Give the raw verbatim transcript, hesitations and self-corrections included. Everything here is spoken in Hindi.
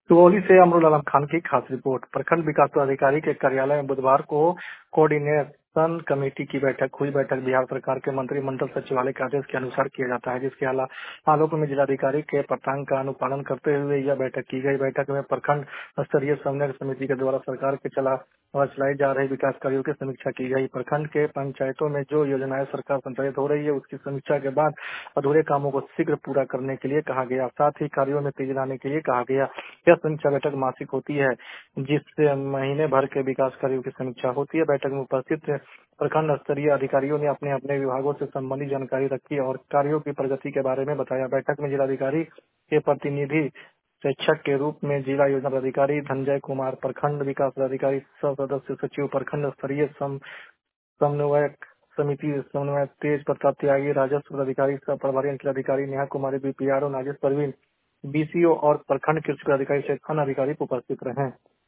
सुगौली से अमरुल आलम खान की खास रिपोर्ट। प्रखंड विकास पदाधिकारी के कार्यालय में बुधवार को कोऑर्डिनेशन कमेटी की बैठक हुई। बैठक बिहार सरकार के मंत्रिमंडल सचिवालय के आदेश के अनुसार किया जाता है, जिसके आला- आलोक में जिलाधिकारी के प्रथांग का अनुपालन करते हुए यह बैठक की गई। बैठक में प्रखंड स्तरीय समन्वय समिति के द्वारा सरकार के चला और चलाई जा रही विकास कार्यों की समीक्षा की गई। प्रखंड के पंचायतों में जो योजनाएं सरकार संचालित हो रही है, उसकी समीक्षा के बाद अधूरे कामों को शीघ्र पूरा करने के लिए कहा गया। साथ ही कार्यों में तेजी लाने के लिए कहा गया। यह समीक्षा बैठक मासिक होती है, जिससे महीने भर के विकास कार्यों की समीक्षा होती है। बैठक में उपस्थित प्रखंड स्तरीय अधिकारियों ने अपने अपने विभागों से संबंधित जानकारी रखी और कार्यों की प्रगति के बारे में बताया। बैठक में जिलाधिकारी के प्रतिनिधि शिक्षक के रूप में जिला योजना पदाधिकारी धनंजय कुमार, प्रखंड विकास पदाधिकारी सह सदस्य सचिव, प्रखंड स्तरीय सम, समन्वयक समिति समन्वय तेज प्रताप त्यागी, राजस्व पदाधिकारी सह प्रभारी अंचलाधिकारी नेहा कुमारी, बीपीआरओ नाजिस परवीन, बीसीओ और प्रखंड कृषि पदाधिकारी सहित अन्य अधिकारी उपस्थित रहे।